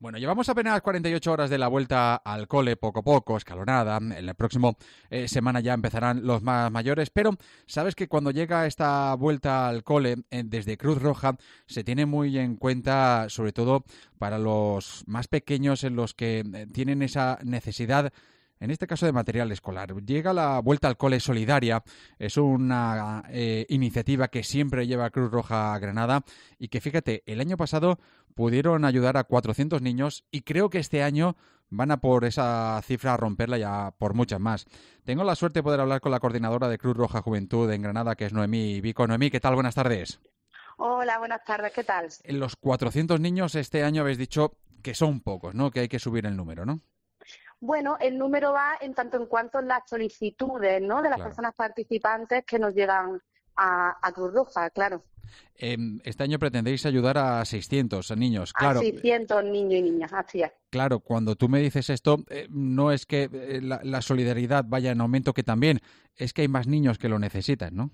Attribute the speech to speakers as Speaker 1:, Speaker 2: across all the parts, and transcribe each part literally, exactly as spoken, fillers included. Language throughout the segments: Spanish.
Speaker 1: Bueno, llevamos apenas cuarenta y ocho horas de la vuelta al cole, poco a poco, escalonada. En la próxima eh, semana ya empezarán los más mayores, pero sabes que cuando llega esta vuelta al cole eh, desde Cruz Roja se tiene muy en cuenta, sobre todo para los más pequeños, en los que eh, tienen esa necesidad, en este caso de material escolar. Llega la Vuelta al Cole Solidaria, es una eh, iniciativa que siempre lleva Cruz Roja a Granada y que, fíjate, el año pasado pudieron ayudar a cuatrocientos niños y creo que este año van a por esa cifra a romperla ya por muchas más. Tengo la suerte de poder hablar con la coordinadora de Cruz Roja Juventud en Granada, que es Noemí Vico. Noemí, ¿qué tal? Buenas tardes.
Speaker 2: Hola, buenas tardes, ¿qué tal?
Speaker 1: En los cuatrocientos niños este año habéis dicho que son pocos, ¿no? Que hay que subir el número, ¿no?
Speaker 2: Bueno, el número va en tanto en cuanto en las solicitudes, ¿no?, de las
Speaker 1: Claro.
Speaker 2: personas participantes que nos llegan a, a Cruz Roja, claro.
Speaker 1: Eh, este año pretendéis ayudar a seiscientos niños.
Speaker 2: A
Speaker 1: Claro,
Speaker 2: seiscientos niños y niñas, así es.
Speaker 1: claro, cuando tú me dices esto, eh, no es que eh, la, la solidaridad vaya en aumento, que también, es que hay más niños que lo necesitan, ¿no?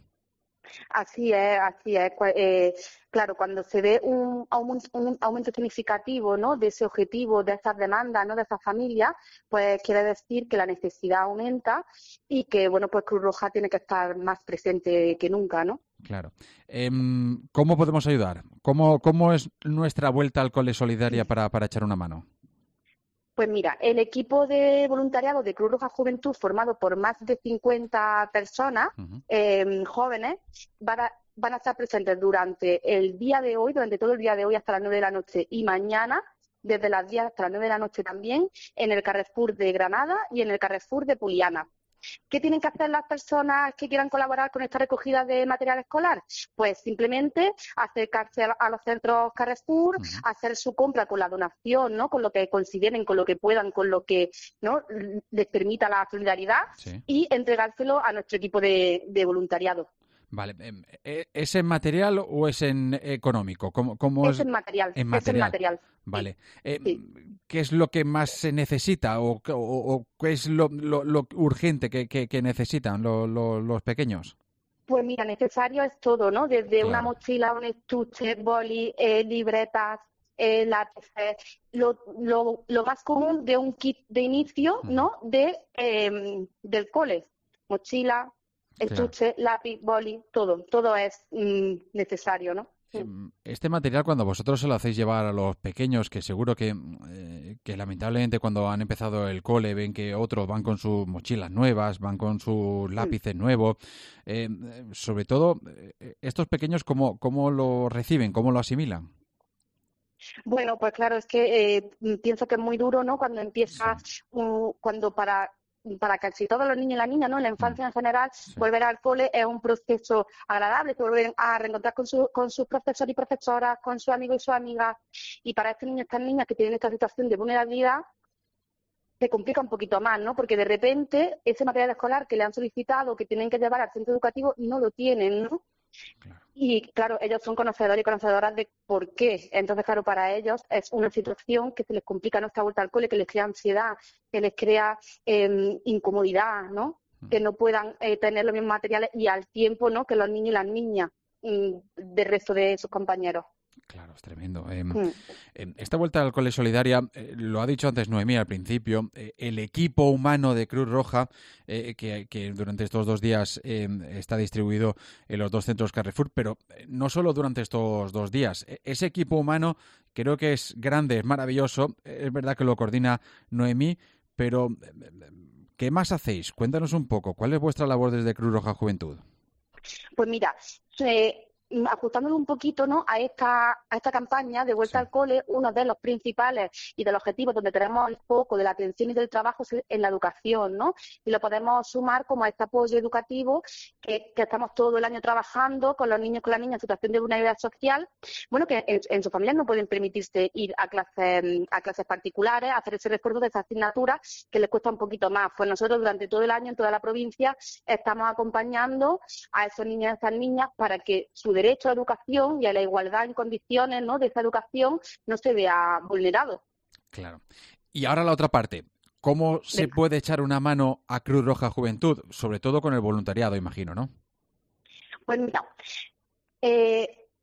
Speaker 2: Así es, así es. Cu- eh, claro, cuando se ve un aumento, un aumento significativo, ¿no?, de ese objetivo, de estas demandas, ¿no?, de esas familias, pues quiere decir que la necesidad aumenta y que, bueno, pues Cruz Roja tiene que estar más presente que nunca, ¿no?
Speaker 1: Claro. Em, ¿cómo podemos ayudar? ¿Cómo, cómo es nuestra vuelta al cole solidaria para, para echar una mano?
Speaker 2: Pues mira, el equipo de voluntariado de Cruz Roja Juventud, formado por más de cincuenta personas,
Speaker 1: Ujú.
Speaker 2: eh, jóvenes, van a, van a estar presentes durante el día de hoy, durante todo el día de hoy hasta las nueve de la noche y mañana, desde las diez hasta las nueve de la noche también, en el Carrefour de Granada y en el Carrefour de Puliana. ¿Qué tienen que hacer las personas que quieran colaborar con esta recogida de material escolar? Pues simplemente acercarse a a los centros Carrefour,
Speaker 1: Ujú.
Speaker 2: hacer su compra con la donación, ¿no?, con lo que consideren, con lo que puedan, con lo que, ¿no?, les permita la solidaridad,
Speaker 1: Sí.
Speaker 2: y entregárselo a nuestro equipo de, de voluntariado.
Speaker 1: Vale. em, ¿e- ¿Es en material o es en económico? ¿Cómo, cómo
Speaker 2: Es
Speaker 1: es
Speaker 2: el material,
Speaker 1: en
Speaker 2: es el
Speaker 1: material?
Speaker 2: material. Sí,
Speaker 1: Vale. Em,
Speaker 2: sí.
Speaker 1: ¿qué es lo que más se necesita o, qué- o- o qué es lo, lo- lo urgente que, que- que necesitan lo- lo- los pequeños?
Speaker 2: Pues mira, necesario es todo, ¿no? Desde una
Speaker 1: Claro.
Speaker 2: mochila, un estuche, boli, eh, libretas, eh, lápices, lo, lo, lo más común de un kit de inicio,
Speaker 1: Ujú.
Speaker 2: ¿no?, de eh, del cole. Mochila,
Speaker 1: Claro.
Speaker 2: estuche, lápiz, boli, todo, todo es mm, necesario, ¿no? Mm.
Speaker 1: Em, Este material, cuando vosotros se lo hacéis llevar a los pequeños, que seguro que, eh, que lamentablemente cuando han empezado el cole ven que otros van con sus mochilas nuevas, van con sus
Speaker 2: Mm.
Speaker 1: lápices nuevos, eh, eh, sobre todo, eh, estos pequeños, ¿cómo, cómo lo reciben, cómo lo asimilan?
Speaker 2: Bueno, pues claro, es que eh, mm, pienso que es muy duro, ¿no?, cuando
Speaker 1: Sí.
Speaker 2: empieza, uh, cuando para para casi todos los niños y las niñas, ¿no?, en la
Speaker 1: Mm.
Speaker 2: infancia en general,
Speaker 1: Sí.
Speaker 2: volver al cole es un proceso agradable, se vuelven a reencontrar con, su, con sus profesores y profesoras, con sus amigos y sus amigas, y para estos niños y estas niñas que tienen esta situación de vulnerabilidad, se complica un poquito más, ¿no?, porque de repente ese material escolar que le han solicitado, que tienen que llevar al centro educativo, no lo tienen, ¿no?
Speaker 1: Claro.
Speaker 2: Y claro, ellos son conocedores y conocedoras de por qué. Entonces, claro, para ellos es una situación que se les complica nuestra vuelta al cole, que les crea ansiedad, que les crea eh, incomodidad, ¿no? Que no puedan eh, tener los mismos materiales y al tiempo, ¿no?, que los niños y las niñas mm, del resto de sus compañeros.
Speaker 1: Claro, es tremendo. Em,
Speaker 2: Mm.
Speaker 1: em, esta vuelta al cole solidaria, eh, lo ha dicho antes Noemí al principio, eh, el equipo humano de Cruz Roja, eh, que, que durante estos dos días em, está distribuido en los dos centros Carrefour, pero eh, no solo durante estos dos días. E- Ese equipo humano creo que es grande, es maravilloso. Eh, Es verdad que lo coordina Noemí, pero em, em, ¿qué más hacéis? Cuéntanos un poco. ¿Cuál es vuestra labor desde Cruz Roja Juventud?
Speaker 2: Pues mira, eh, ajustándolo un poquito, ¿no?, a esta, a esta campaña de vuelta
Speaker 1: Sí.
Speaker 2: al cole, uno de los principales y de los objetivos donde tenemos el foco de la atención y del trabajo es en la educación, ¿no? Y lo podemos sumar como a este apoyo educativo que, que estamos todo el año trabajando con los niños y con las niñas en situación de vulnerabilidad social, bueno, que en, en sus familias no pueden permitirse ir a clases, a clases particulares, hacer ese refuerzo de esa asignatura que les cuesta un poquito más. Pues nosotros durante todo el año en toda la provincia estamos acompañando a esos niños y a esas niñas para que su derecho a la educación y a la igualdad en condiciones, ¿no?, de esa educación no se vea vulnerado.
Speaker 1: Claro. Y ahora la otra parte. ¿Cómo se
Speaker 2: Venga.
Speaker 1: puede echar una mano a Cruz Roja Juventud? Sobre todo con el voluntariado, imagino, ¿no?
Speaker 2: Pues mira, eh,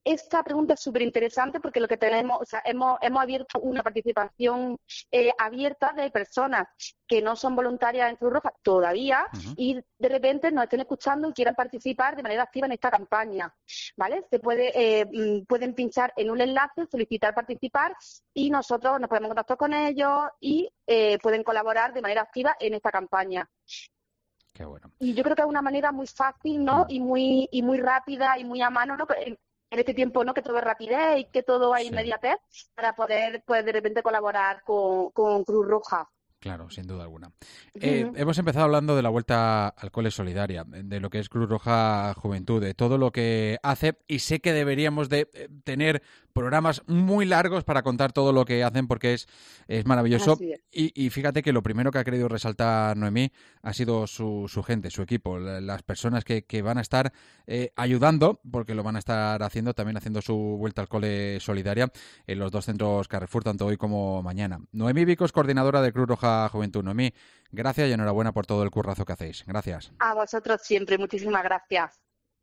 Speaker 2: esta pregunta es súper interesante porque lo que tenemos, o sea, hemos, hemos abierto una participación eh, abierta de personas que no son voluntarias en Cruz Roja todavía
Speaker 1: Uh-huh.
Speaker 2: y de repente nos estén escuchando y quieran participar de manera activa en esta campaña, ¿vale? Se puede, eh, mm, pueden pinchar en un enlace, solicitar participar y nosotros nos ponemos en contacto con ellos y eh, pueden colaborar de manera activa en esta campaña.
Speaker 1: Qué bueno.
Speaker 2: Y yo creo que es una manera muy fácil, ¿no? Y muy y muy rápida y muy a mano, ¿no? En, en este tiempo, ¿no? Que todo es rapidez y que todo hay
Speaker 1: Sí.
Speaker 2: inmediatez para poder, pues, de repente colaborar con, con Cruz Roja.
Speaker 1: Claro, sin duda alguna. Eh,
Speaker 2: Uh-huh.
Speaker 1: hemos empezado hablando de la Vuelta al Cole Solidaria, de lo que es Cruz Roja Juventud, de todo lo que hace, y sé que deberíamos de eh, tener programas muy largos para contar todo lo que hacen porque es, es maravilloso.
Speaker 2: Así es.
Speaker 1: Y, y fíjate que lo primero que ha querido resaltar Noemí ha sido su, su gente, su equipo, la- las personas que, que van a estar eh, ayudando, porque lo van a estar haciendo, también haciendo su Vuelta al Cole Solidaria en los dos centros Carrefour, tanto hoy como mañana. Noemí Vicos, coordinadora de Cruz Roja Juventud. Noemí, gracias y enhorabuena por todo el currazo que hacéis. Gracias.
Speaker 2: A vosotros siempre, muchísimas gracias.